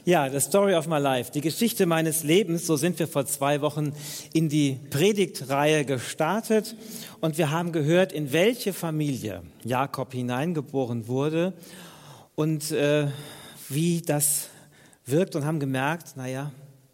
Ja, the story of my life, die Geschichte meines Lebens, so sind wir vor 2 Wochen in die Predigtreihe gestartet und wir haben gehört, in welche Familie Jakob hineingeboren wurde und wie das wirkt und haben gemerkt, naja,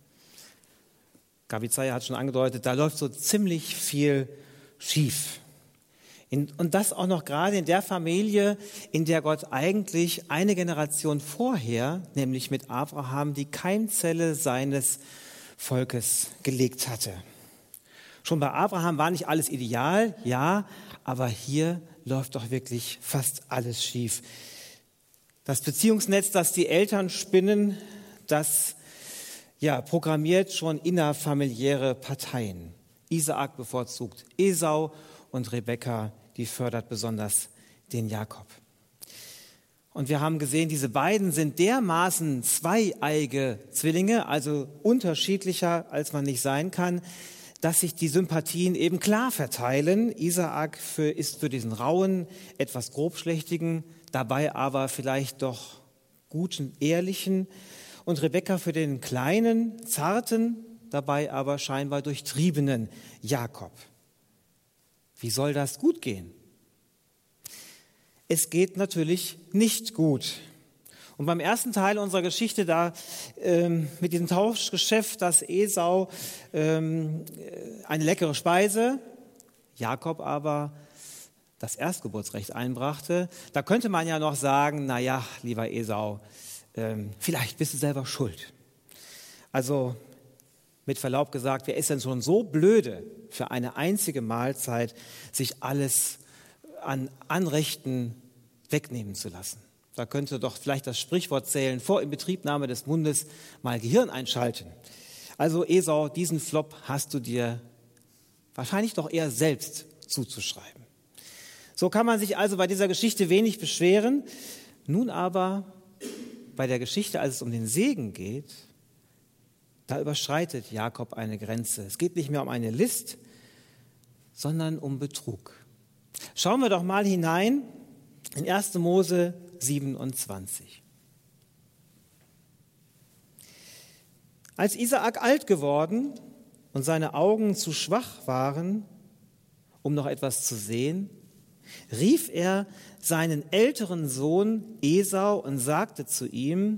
Gabi Zeyer hat schon angedeutet, da läuft so ziemlich viel schief. Und das auch noch gerade in der Familie, in der Gott eigentlich eine Generation vorher, nämlich mit Abraham, die Keimzelle seines Volkes gelegt hatte. Schon bei Abraham war nicht alles ideal, ja, aber hier läuft doch wirklich fast alles schief. Das Beziehungsnetz, das die Eltern spinnen, das programmiert schon innerfamiliäre Parteien. Isaak bevorzugt Esau und Rebekka, die fördert besonders den Jakob. Und wir haben gesehen, diese beiden sind dermaßen zweieige Zwillinge, also unterschiedlicher, als man nicht sein kann, dass sich die Sympathien eben klar verteilen. Isaak ist für diesen rauen, etwas grobschlächtigen, dabei aber vielleicht doch guten, ehrlichen, und Rebekka für den kleinen, zarten, dabei aber scheinbar durchtriebenen Jakob. Wie soll das gut gehen? Es geht natürlich nicht gut. Und beim ersten Teil unserer Geschichte, da mit diesem Tauschgeschäft, dass Esau eine leckere Speise, Jakob aber das Erstgeburtsrecht einbrachte, da könnte man ja noch sagen, naja, lieber Esau, vielleicht bist du selber schuld. Also mit Verlaub gesagt, wer ist denn schon so blöde, für eine einzige Mahlzeit sich alles an Anrechten wegnehmen zu lassen? Da könnte doch vielleicht das Sprichwort zählen, vor Inbetriebnahme des Mundes mal Gehirn einschalten. Also Esau, diesen Flop hast du dir wahrscheinlich doch eher selbst zuzuschreiben. So kann man sich also bei dieser Geschichte wenig beschweren. Nun aber bei der Geschichte, als es um den Segen geht, da überschreitet Jakob eine Grenze. Es geht nicht mehr um eine List, sondern um Betrug. Schauen wir doch mal hinein in 1. Mose 27. Als Isaak alt geworden und seine Augen zu schwach waren, um noch etwas zu sehen, rief er seinen älteren Sohn Esau und sagte zu ihm: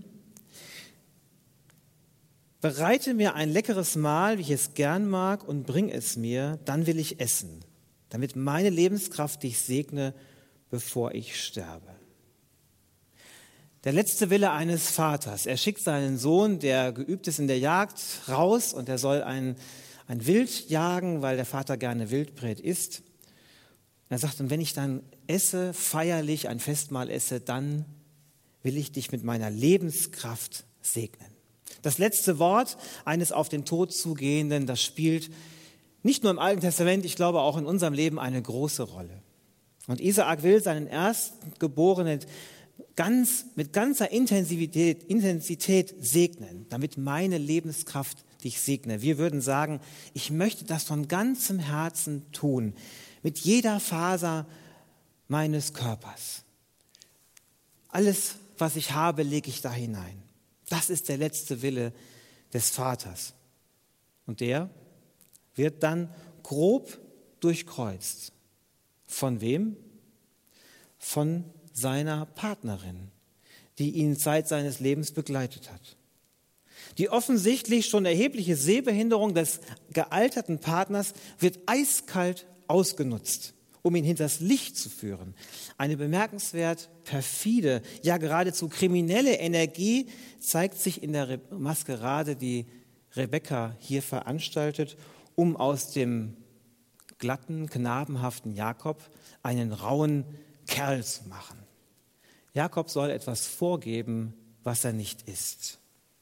Bereite mir ein leckeres Mahl, wie ich es gern mag, und bring es mir, dann will ich essen, damit meine Lebenskraft dich segne, bevor ich sterbe. Der letzte Wille eines Vaters. Er schickt seinen Sohn, der geübt ist in der Jagd, raus und er soll ein Wild jagen, weil der Vater gerne Wildbret isst. Er sagt, und wenn ich dann esse, feierlich ein Festmahl esse, dann will ich dich mit meiner Lebenskraft segnen. Das letzte Wort eines auf den Tod zugehenden, das spielt nicht nur im Alten Testament, ich glaube auch in unserem Leben eine große Rolle. Und Isaak will seinen Erstgeborenen mit ganzer Intensität segnen, damit meine Lebenskraft dich segne. Wir würden sagen, ich möchte das von ganzem Herzen tun, mit jeder Faser meines Körpers. Alles, was ich habe, lege ich da hinein. Das ist der letzte Wille des Vaters. Und der wird dann grob durchkreuzt. Von wem? Von seiner Partnerin, die ihn Zeit seines Lebens begleitet hat. Die offensichtlich schon erhebliche Sehbehinderung des gealterten Partners wird eiskalt ausgenutzt, um ihn hinters Licht zu führen. Eine bemerkenswert perfide, ja geradezu kriminelle Energie zeigt sich in der Maskerade, die Rebekka hier veranstaltet, um aus dem glatten, knabenhaften Jakob einen rauen Kerl zu machen. Jakob soll etwas vorgeben, was er nicht ist.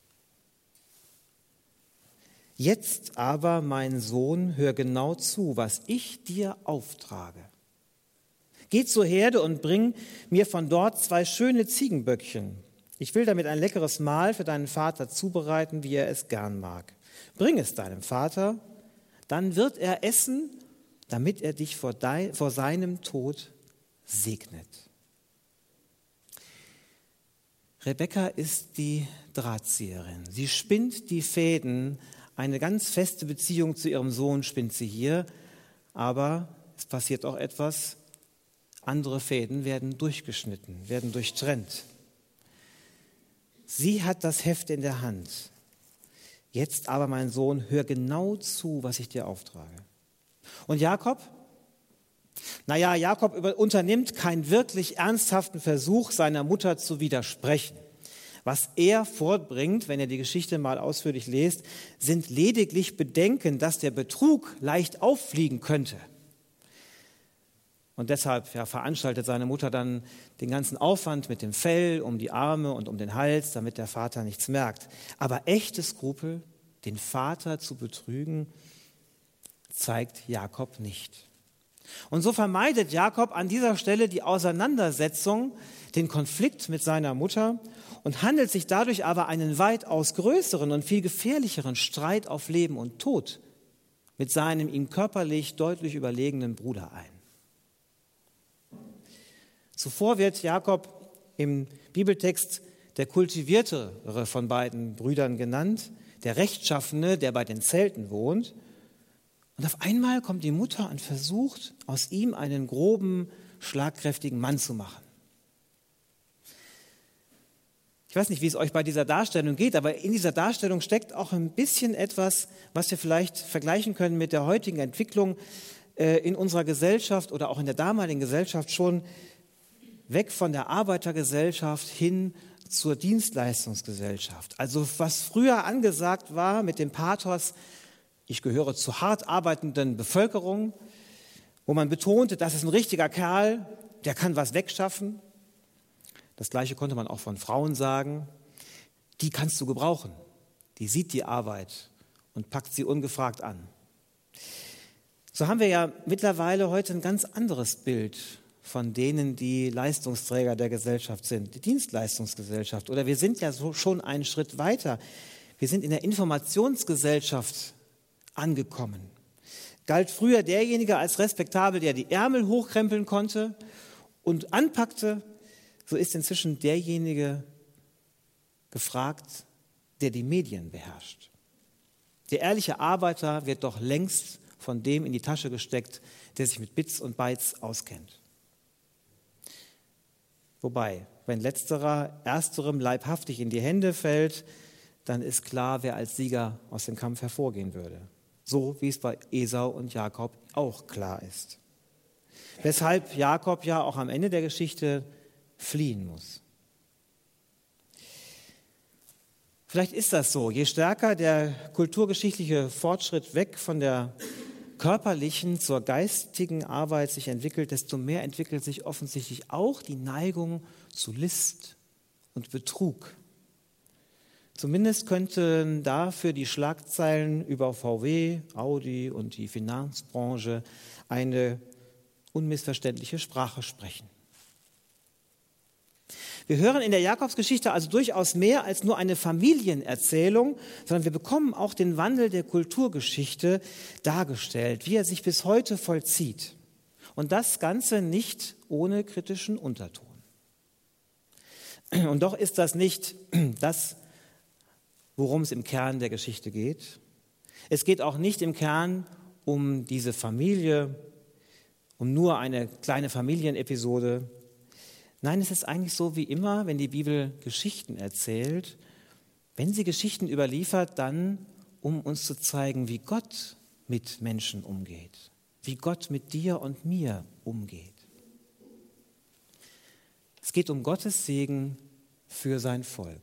Jetzt aber, mein Sohn, hör genau zu, was ich dir auftrage. Geh zur Herde und bring mir von dort 2 schöne Ziegenböckchen. Ich will damit ein leckeres Mahl für deinen Vater zubereiten, wie er es gern mag. Bring es deinem Vater, dann wird er essen, damit er dich vor seinem Tod segnet. Rebekka ist die Drahtzieherin. Sie spinnt die Fäden, eine ganz feste Beziehung zu ihrem Sohn spinnt sie hier, aber es passiert auch etwas, andere Fäden werden durchgeschnitten, werden durchtrennt. Sie hat das Heft in der Hand. Jetzt aber, mein Sohn, hör genau zu, was ich dir auftrage. Und Jakob? Jakob unternimmt keinen wirklich ernsthaften Versuch, seiner Mutter zu widersprechen. Was er vorbringt, wenn ihr die Geschichte mal ausführlich lest, sind lediglich Bedenken, dass der Betrug leicht auffliegen könnte. Und deshalb veranstaltet seine Mutter dann den ganzen Aufwand mit dem Fell um die Arme und um den Hals, damit der Vater nichts merkt. Aber echte Skrupel, den Vater zu betrügen, zeigt Jakob nicht. Und so vermeidet Jakob an dieser Stelle die Auseinandersetzung, den Konflikt mit seiner Mutter und handelt sich dadurch aber einen weitaus größeren und viel gefährlicheren Streit auf Leben und Tod mit seinem ihm körperlich deutlich überlegenen Bruder ein. Zuvor wird Jakob im Bibeltext der kultiviertere von beiden Brüdern genannt, der Rechtschaffene, der bei den Zelten wohnt. Und auf einmal kommt die Mutter und versucht, aus ihm einen groben, schlagkräftigen Mann zu machen. Ich weiß nicht, wie es euch bei dieser Darstellung geht, aber in dieser Darstellung steckt auch ein bisschen etwas, was wir vielleicht vergleichen können mit der heutigen Entwicklung in unserer Gesellschaft oder auch in der damaligen Gesellschaft schon weg von der Arbeitergesellschaft hin zur Dienstleistungsgesellschaft. Also was früher angesagt war mit dem Pathos, ich gehöre zur hart arbeitenden Bevölkerung, wo man betonte, das ist ein richtiger Kerl, der kann was wegschaffen. Das Gleiche konnte man auch von Frauen sagen. Die kannst du gebrauchen. Die sieht die Arbeit und packt sie ungefragt an. So haben wir ja mittlerweile heute ein ganz anderes Bild von denen, die Leistungsträger der Gesellschaft sind, die Dienstleistungsgesellschaft. Oder wir sind ja schon einen Schritt weiter. Wir sind in der Informationsgesellschaft angekommen. Galt früher derjenige als respektabel, der die Ärmel hochkrempeln konnte und anpackte, so ist inzwischen derjenige gefragt, der die Medien beherrscht. Der ehrliche Arbeiter wird doch längst von dem in die Tasche gesteckt, der sich mit Bits und Bytes auskennt. Wobei, wenn letzterer ersterem leibhaftig in die Hände fällt, dann ist klar, wer als Sieger aus dem Kampf hervorgehen würde. So wie es bei Esau und Jakob auch klar ist. Weshalb Jakob ja auch am Ende der Geschichte fliehen muss. Vielleicht ist das so. Je stärker der kulturgeschichtliche Fortschritt weg von der körperlichen zur geistigen Arbeit sich entwickelt, desto mehr entwickelt sich offensichtlich auch die Neigung zu List und Betrug. Zumindest könnten dafür die Schlagzeilen über VW, Audi und die Finanzbranche eine unmissverständliche Sprache sprechen. Wir hören in der Jakobsgeschichte also durchaus mehr als nur eine Familienerzählung, sondern wir bekommen auch den Wandel der Kulturgeschichte dargestellt, wie er sich bis heute vollzieht. Und das Ganze nicht ohne kritischen Unterton. Und doch ist das nicht das, worum es im Kern der Geschichte geht. Es geht auch nicht im Kern um diese Familie, um nur eine kleine Familienepisode. Nein, es ist eigentlich so wie immer, wenn die Bibel Geschichten erzählt. Wenn sie Geschichten überliefert, dann um uns zu zeigen, wie Gott mit Menschen umgeht, wie Gott mit dir und mir umgeht. Es geht um Gottes Segen für sein Volk.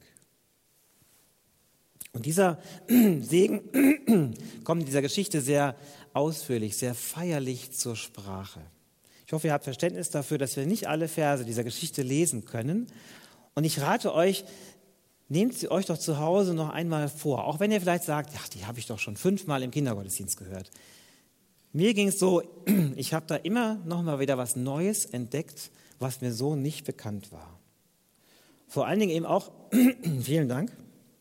Und dieser Segen kommt in dieser Geschichte sehr ausführlich, sehr feierlich zur Sprache. Ich hoffe, ihr habt Verständnis dafür, dass wir nicht alle Verse dieser Geschichte lesen können. Und ich rate euch, nehmt sie euch doch zu Hause noch einmal vor. Auch wenn ihr vielleicht sagt, ja, die habe ich doch schon 5-mal im Kindergottesdienst gehört. Mir ging es so, ich habe da immer noch mal wieder was Neues entdeckt, was mir so nicht bekannt war. Vor allen Dingen eben auch, vielen Dank,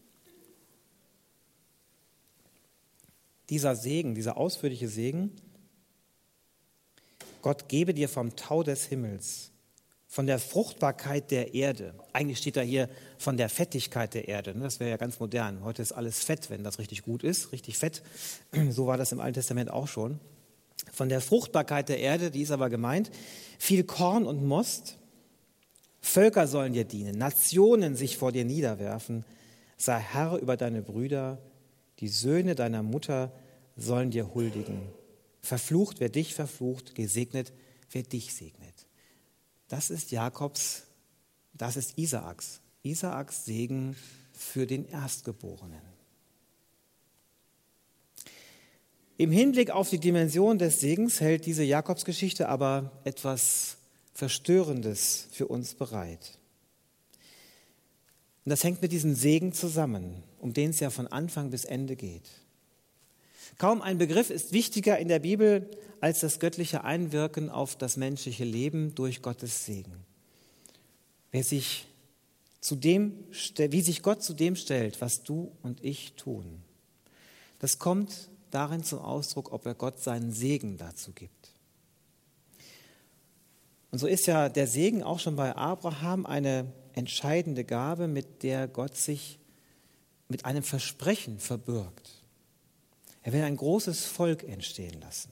dieser Segen, dieser ausführliche Segen, Gott gebe dir vom Tau des Himmels von der Fruchtbarkeit der Erde. Eigentlich steht da hier von der Fettigkeit der Erde. Das wäre ja ganz modern. Heute ist alles Fett, wenn das richtig gut ist, richtig fett. So war das im Alten Testament auch schon. Von der Fruchtbarkeit der Erde, die ist aber gemeint, viel Korn und Most. Völker sollen dir dienen, Nationen sich vor dir niederwerfen. Sei Herr über deine Brüder, die Söhne deiner Mutter sollen dir huldigen. Verflucht, wer dich verflucht, gesegnet, wer dich segnet. Das ist Jakobs, das ist Isaaks Segen für den Erstgeborenen. Im Hinblick auf die Dimension des Segens hält diese Jakobsgeschichte aber etwas Verstörendes für uns bereit. Und das hängt mit diesem Segen zusammen, um den es ja von Anfang bis Ende geht. Kaum ein Begriff ist wichtiger in der Bibel als das göttliche Einwirken auf das menschliche Leben durch Gottes Segen. Wie sich Gott zu dem stellt, was du und ich tun, das kommt darin zum Ausdruck, ob er Gott seinen Segen dazu gibt. Und so ist ja der Segen auch schon bei Abraham eine entscheidende Gabe, mit der Gott sich mit einem Versprechen verbürgt. Er will ein großes Volk entstehen lassen.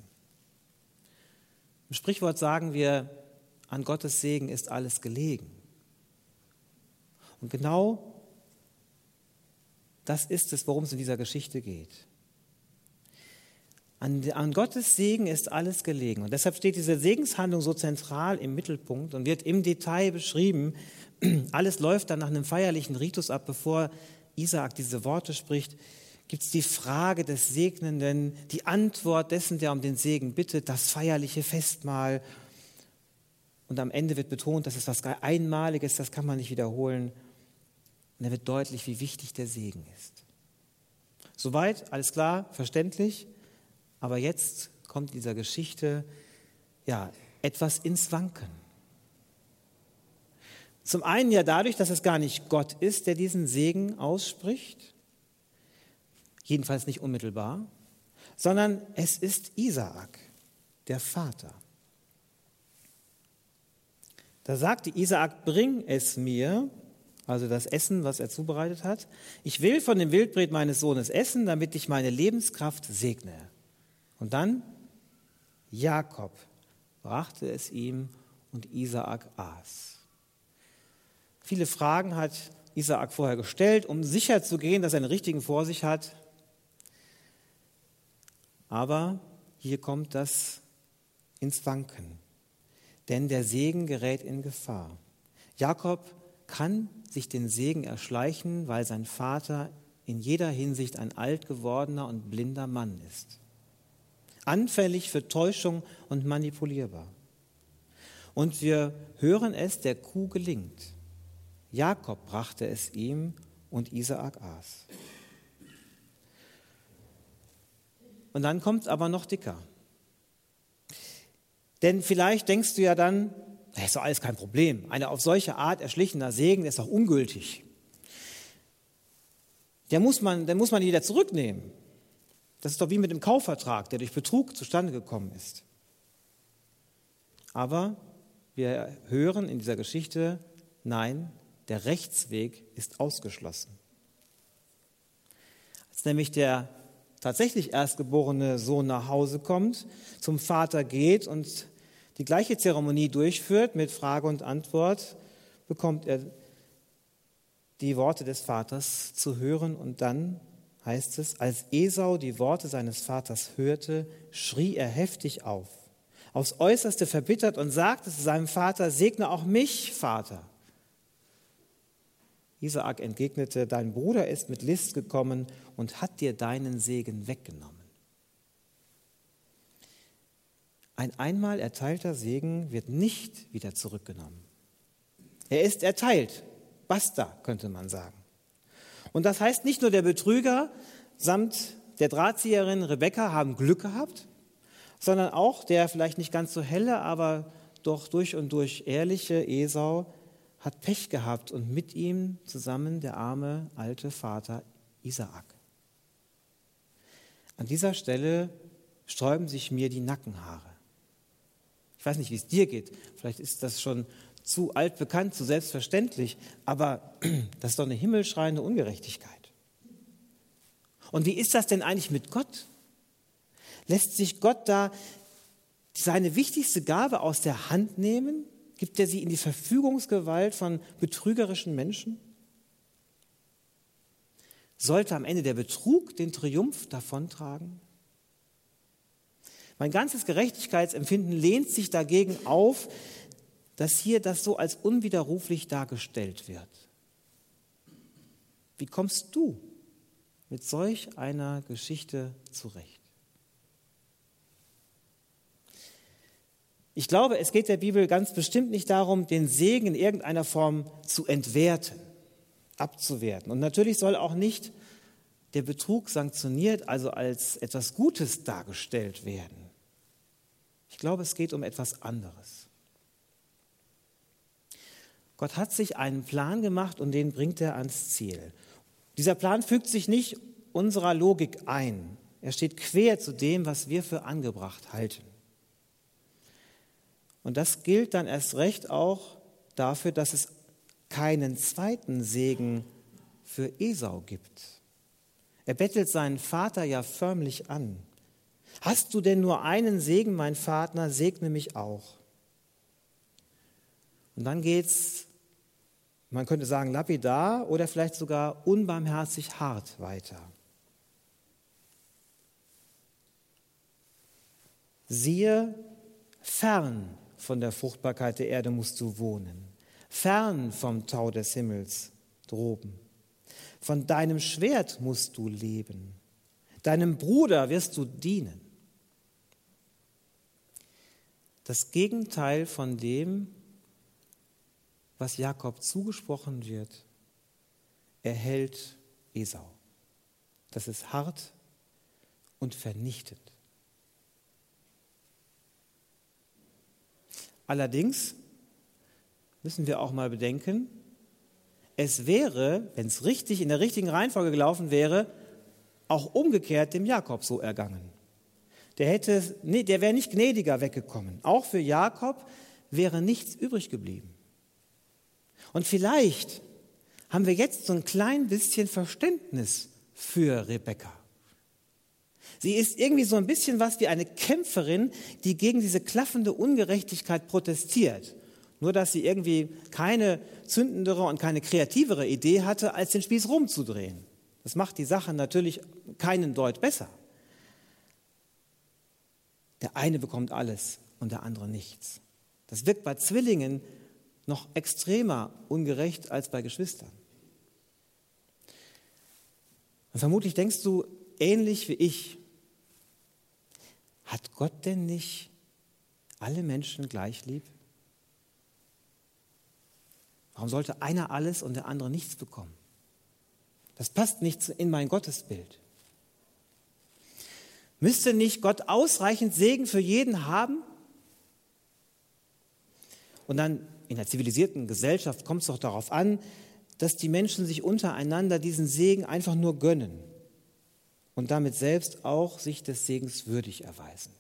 Im Sprichwort sagen wir, an Gottes Segen ist alles gelegen. Und genau das ist es, worum es in dieser Geschichte geht. An Gottes Segen ist alles gelegen. Und deshalb steht diese Segenshandlung so zentral im Mittelpunkt und wird im Detail beschrieben. Alles läuft dann nach einem feierlichen Ritus ab, bevor Isaak diese Worte spricht. Gibt es die Frage des Segnenden, die Antwort dessen, der um den Segen bittet, das feierliche Festmahl. Und am Ende wird betont, dass es was Einmaliges, das kann man nicht wiederholen. Und da wird deutlich, wie wichtig der Segen ist. Soweit, alles klar, verständlich. Aber jetzt kommt in dieser Geschichte etwas ins Wanken. Zum einen ja dadurch, dass es gar nicht Gott ist, der diesen Segen ausspricht. Jedenfalls nicht unmittelbar, sondern es ist Isaak, der Vater. Da sagte Isaak, bring es mir, also das Essen, was er zubereitet hat. Ich will von dem Wildbret meines Sohnes essen, damit ich meine Lebenskraft segne. Und dann, Jakob brachte es ihm und Isaak aß. Viele Fragen hat Isaak vorher gestellt, um sicher zu gehen, dass er den richtigen vor sich hat. Aber hier kommt das ins Wanken, denn der Segen gerät in Gefahr. Jakob kann sich den Segen erschleichen, weil sein Vater in jeder Hinsicht ein alt gewordener und blinder Mann ist. Anfällig für Täuschung und manipulierbar. Und wir hören es, der Kuh gelingt. Jakob brachte es ihm und Isaak aß. Und dann kommt es aber noch dicker. Denn vielleicht denkst du ja dann, das ist doch alles kein Problem. Eine auf solche Art erschlichener Segen ist doch ungültig. Den muss man wieder zurücknehmen. Das ist doch wie mit dem Kaufvertrag, der durch Betrug zustande gekommen ist. Aber wir hören in dieser Geschichte, nein, der Rechtsweg ist ausgeschlossen. Als nämlich der tatsächlich erstgeborene Sohn nach Hause kommt, zum Vater geht und die gleiche Zeremonie durchführt mit Frage und Antwort, bekommt er die Worte des Vaters zu hören und dann heißt es, als Esau die Worte seines Vaters hörte, schrie er heftig auf, aufs Äußerste verbittert und sagte zu seinem Vater, segne auch mich, Vater. Isaak entgegnete, dein Bruder ist mit List gekommen und hat dir deinen Segen weggenommen. Ein einmal erteilter Segen wird nicht wieder zurückgenommen. Er ist erteilt. Basta, könnte man sagen. Und das heißt, nicht nur der Betrüger samt der Drahtzieherin Rebekka haben Glück gehabt, sondern auch der vielleicht nicht ganz so helle, aber doch durch und durch ehrliche Esau hat Pech gehabt und mit ihm zusammen der arme alte Vater Isaak. An dieser Stelle sträuben sich mir die Nackenhaare. Ich weiß nicht, wie es dir geht. Vielleicht ist das schon zu altbekannt, zu selbstverständlich, aber das ist doch eine himmelschreiende Ungerechtigkeit. Und wie ist das denn eigentlich mit Gott? Lässt sich Gott da seine wichtigste Gabe aus der Hand nehmen? Gibt er sie in die Verfügungsgewalt von betrügerischen Menschen? Sollte am Ende der Betrug den Triumph davontragen? Mein ganzes Gerechtigkeitsempfinden lehnt sich dagegen auf, dass hier das so als unwiderruflich dargestellt wird. Wie kommst du mit solch einer Geschichte zurecht? Ich glaube, es geht der Bibel ganz bestimmt nicht darum, den Segen in irgendeiner Form zu entwerten, abzuwerten. Und natürlich soll auch nicht der Betrug sanktioniert, also als etwas Gutes dargestellt werden. Ich glaube, es geht um etwas anderes. Gott hat sich einen Plan gemacht und den bringt er ans Ziel. Dieser Plan fügt sich nicht unserer Logik ein. Er steht quer zu dem, was wir für angebracht halten. Und das gilt dann erst recht auch dafür, dass es keinen zweiten Segen für Esau gibt. Er bettelt seinen Vater ja förmlich an. Hast du denn nur einen Segen, mein Vater, segne mich auch. Und dann geht's, man könnte sagen, lapidar oder vielleicht sogar unbarmherzig hart weiter. Siehe, fern von der Fruchtbarkeit der Erde musst du wohnen, fern vom Tau des Himmels droben. Von deinem Schwert musst du leben, deinem Bruder wirst du dienen. Das Gegenteil von dem, was Jakob zugesprochen wird, erhält Esau. Das ist hart und vernichtend. Allerdings müssen wir auch mal bedenken, es wäre, wenn es richtig in der richtigen Reihenfolge gelaufen wäre, auch umgekehrt dem Jakob so ergangen. Der wäre nicht gnädiger weggekommen. Auch für Jakob wäre nichts übrig geblieben. Und vielleicht haben wir jetzt so ein klein bisschen Verständnis für Rebekka. Sie ist irgendwie so ein bisschen was wie eine Kämpferin, die gegen diese klaffende Ungerechtigkeit protestiert. Nur, dass sie irgendwie keine zündendere und keine kreativere Idee hatte, als den Spieß rumzudrehen. Das macht die Sache natürlich keinen Deut besser. Der eine bekommt alles und der andere nichts. Das wirkt bei Zwillingen noch extremer ungerecht als bei Geschwistern. Und vermutlich denkst du ähnlich wie ich, hat Gott denn nicht alle Menschen gleich lieb? Warum sollte einer alles und der andere nichts bekommen? Das passt nicht in mein Gottesbild. Müsste nicht Gott ausreichend Segen für jeden haben? Und dann in der zivilisierten Gesellschaft kommt es doch darauf an, dass die Menschen sich untereinander diesen Segen einfach nur gönnen und damit selbst auch sich des Segens würdig erweisen.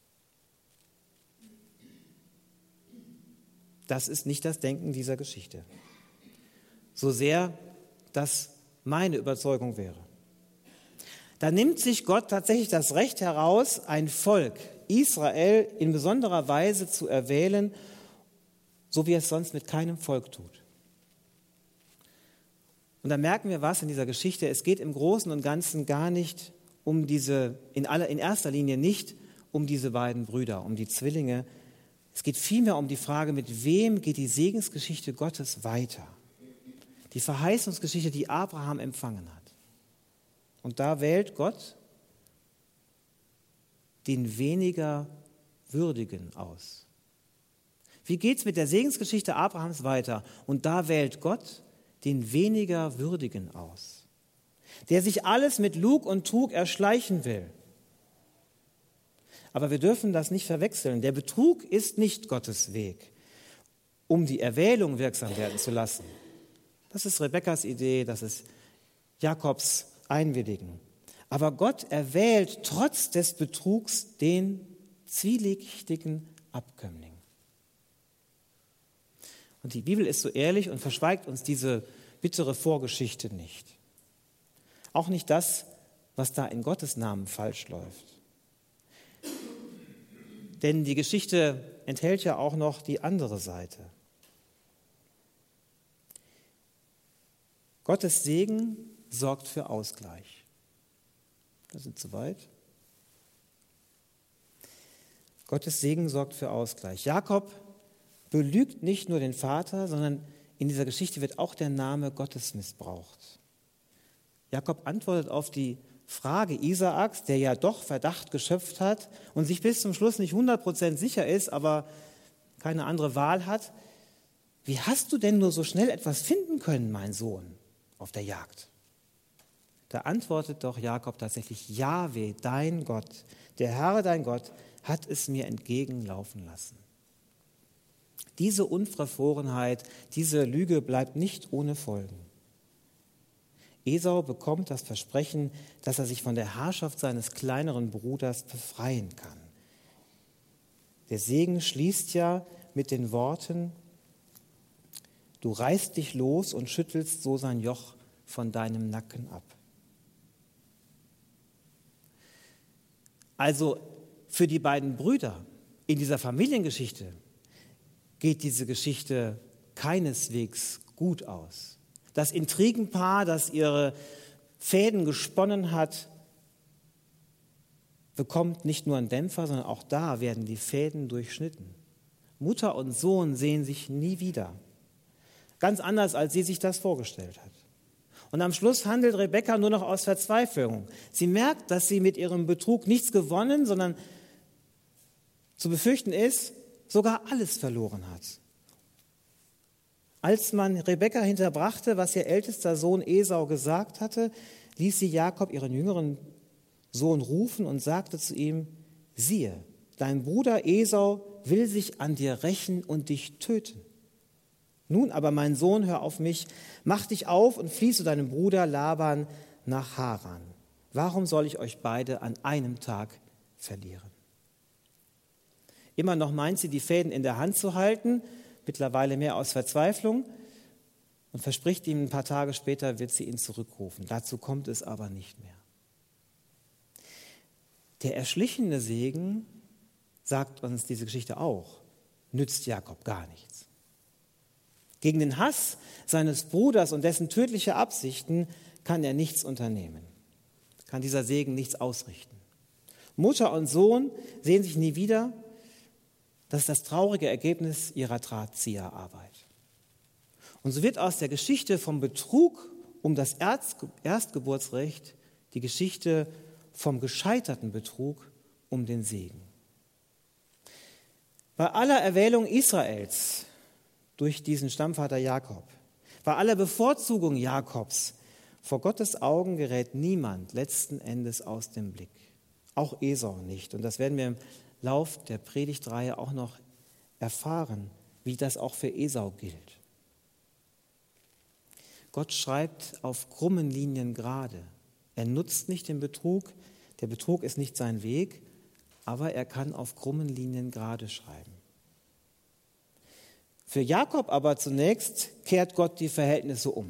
Das ist nicht das Denken dieser Geschichte. So sehr das meine Überzeugung wäre. Da nimmt sich Gott tatsächlich das Recht heraus, ein Volk, Israel, in besonderer Weise zu erwählen, so wie er es sonst mit keinem Volk tut. Und da merken wir was in dieser Geschichte. Es geht im Großen und Ganzen gar nicht um in erster Linie nicht um diese beiden Brüder, um die Zwillinge. Es geht vielmehr um die Frage, mit wem geht die Segensgeschichte Gottes weiter? Die Verheißungsgeschichte, die Abraham empfangen hat. Und da wählt Gott den weniger Würdigen aus. Wie geht es mit der Segensgeschichte Abrahams weiter? Und da wählt Gott den weniger Würdigen aus, der sich alles mit Lug und Trug erschleichen will. Aber wir dürfen das nicht verwechseln. Der Betrug ist nicht Gottes Weg, um die Erwählung wirksam werden zu lassen. Das ist Rebekkas Idee, das ist Jakobs Einwilligen. Aber Gott erwählt trotz des Betrugs den zwielichtigen Abkömmling. Und die Bibel ist so ehrlich und verschweigt uns diese bittere Vorgeschichte nicht. Auch nicht das, was da in Gottes Namen falsch läuft. Denn die Geschichte enthält ja auch noch die andere Seite. Gottes Segen sorgt für Ausgleich. Das ist zu weit. Gottes Segen sorgt für Ausgleich. Jakob belügt nicht nur den Vater, sondern in dieser Geschichte wird auch der Name Gottes missbraucht. Jakob antwortet auf die Frage Isaaks, der ja doch Verdacht geschöpft hat und sich bis zum Schluss nicht 100% sicher ist, aber keine andere Wahl hat. Wie hast du denn nur so schnell etwas finden können, mein Sohn, auf der Jagd? Da antwortet doch Jakob tatsächlich, Jahwe, dein Gott, der Herr, dein Gott, hat es mir entgegenlaufen lassen. Diese Unverfrorenheit, diese Lüge bleibt nicht ohne Folgen. Esau bekommt das Versprechen, dass er sich von der Herrschaft seines kleineren Bruders befreien kann. Der Segen schließt ja mit den Worten, du reißt dich los und schüttelst so sein Joch von deinem Nacken ab. Also für die beiden Brüder in dieser Familiengeschichte geht diese Geschichte keineswegs gut aus. Das Intrigenpaar, das ihre Fäden gesponnen hat, bekommt nicht nur einen Dämpfer, sondern auch da werden die Fäden durchschnitten. Mutter und Sohn sehen sich nie wieder. Ganz anders, als sie sich das vorgestellt hat. Und am Schluss handelt Rebekka nur noch aus Verzweiflung. Sie merkt, dass sie mit ihrem Betrug nichts gewonnen, sondern zu befürchten ist, sogar alles verloren hat. Als man Rebekka hinterbrachte, was ihr ältester Sohn Esau gesagt hatte, ließ sie Jakob, ihren jüngeren Sohn, rufen und sagte zu ihm, siehe, dein Bruder Esau will sich an dir rächen und dich töten. Nun aber, mein Sohn, hör auf mich, mach dich auf und flieh zu deinem Bruder Laban nach Haran. Warum soll ich euch beide an einem Tag verlieren? Immer noch meint sie, die Fäden in der Hand zu halten, mittlerweile mehr aus Verzweiflung, und verspricht ihm, ein paar Tage später wird sie ihn zurückrufen. Dazu kommt es aber nicht mehr. Der erschlichene Segen, sagt uns diese Geschichte auch, nützt Jakob gar nichts. Gegen den Hass seines Bruders und dessen tödliche Absichten kann er nichts unternehmen, kann dieser Segen nichts ausrichten. Mutter und Sohn sehen sich nie wieder. Das ist das traurige Ergebnis ihrer Drahtzieherarbeit. Und so wird aus der Geschichte vom Betrug um das Erstgeburtsrecht die Geschichte vom gescheiterten Betrug um den Segen. Bei aller Erwählung Israels durch diesen Stammvater Jakob, bei aller Bevorzugung Jakobs, vor Gottes Augen gerät niemand letzten Endes aus dem Blick. Auch Esau nicht. Und das werden wir im Lauf der Predigtreihe auch noch erfahren, wie das auch für Esau gilt. Gott schreibt auf krummen Linien gerade. Er nutzt nicht den Betrug, der Betrug ist nicht sein Weg, aber er kann auf krummen Linien gerade schreiben. Für Jakob aber zunächst kehrt Gott die Verhältnisse um.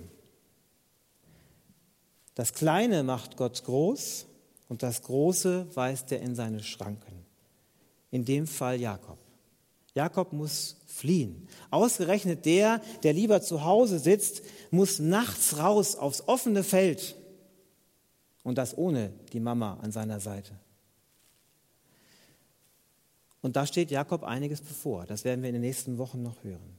Das Kleine macht Gott groß und das Große weist er in seine Schranken. In dem Fall Jakob. Jakob muss fliehen. Ausgerechnet der lieber zu Hause sitzt, muss nachts raus aufs offene Feld. Und das ohne die Mama an seiner Seite. Und da steht Jakob einiges bevor. Das werden wir in den nächsten Wochen noch hören.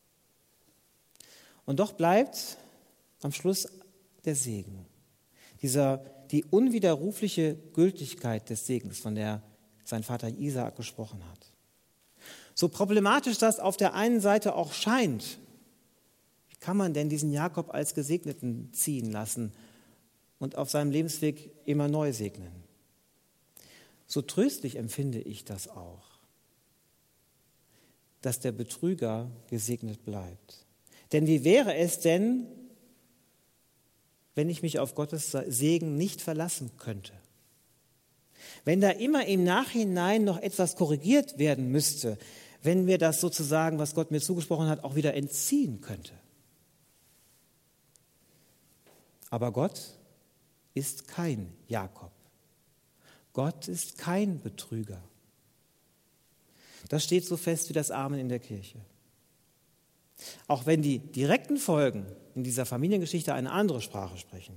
Und doch bleibt am Schluss der Segen. Die unwiderrufliche Gültigkeit des Segens, von der sein Vater Isaak gesprochen hat. So problematisch das auf der einen Seite auch scheint, wie kann man denn diesen Jakob als Gesegneten ziehen lassen und auf seinem Lebensweg immer neu segnen? So tröstlich empfinde ich das auch, dass der Betrüger gesegnet bleibt. Denn wie wäre es denn, wenn ich mich auf Gottes Segen nicht verlassen könnte? Wenn da immer im Nachhinein noch etwas korrigiert werden müsste, wenn mir das sozusagen, was Gott mir zugesprochen hat, auch wieder entziehen könnte. Aber Gott ist kein Jakob. Gott ist kein Betrüger. Das steht so fest wie das Amen in der Kirche. Auch wenn die direkten Folgen in dieser Familiengeschichte eine andere Sprache sprechen.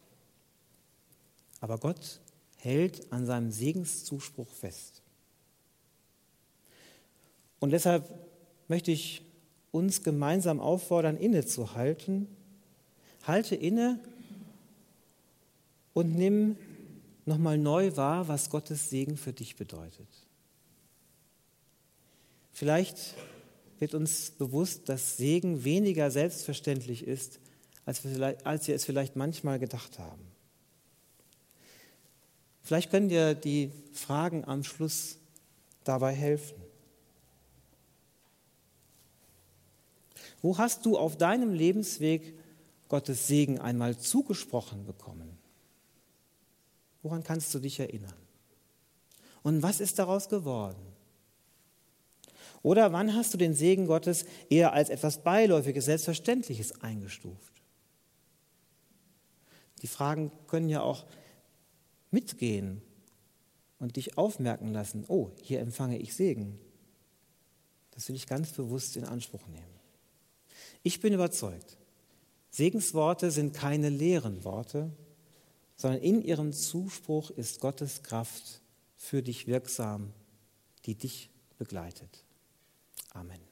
Aber Gott hält an seinem Segenszuspruch fest. Und deshalb möchte ich uns gemeinsam auffordern, innezuhalten. Halte inne und nimm nochmal neu wahr, was Gottes Segen für dich bedeutet. Vielleicht wird uns bewusst, dass Segen weniger selbstverständlich ist, als wir es vielleicht manchmal gedacht haben. Vielleicht können dir die Fragen am Schluss dabei helfen. Wo hast du auf deinem Lebensweg Gottes Segen einmal zugesprochen bekommen? Woran kannst du dich erinnern? Und was ist daraus geworden? Oder wann hast du den Segen Gottes eher als etwas Beiläufiges, Selbstverständliches eingestuft? Die Fragen können ja auch mitgehen und dich aufmerken lassen, oh, hier empfange ich Segen. Das will ich ganz bewusst in Anspruch nehmen. Ich bin überzeugt, Segensworte sind keine leeren Worte, sondern in ihrem Zuspruch ist Gottes Kraft für dich wirksam, die dich begleitet. Amen.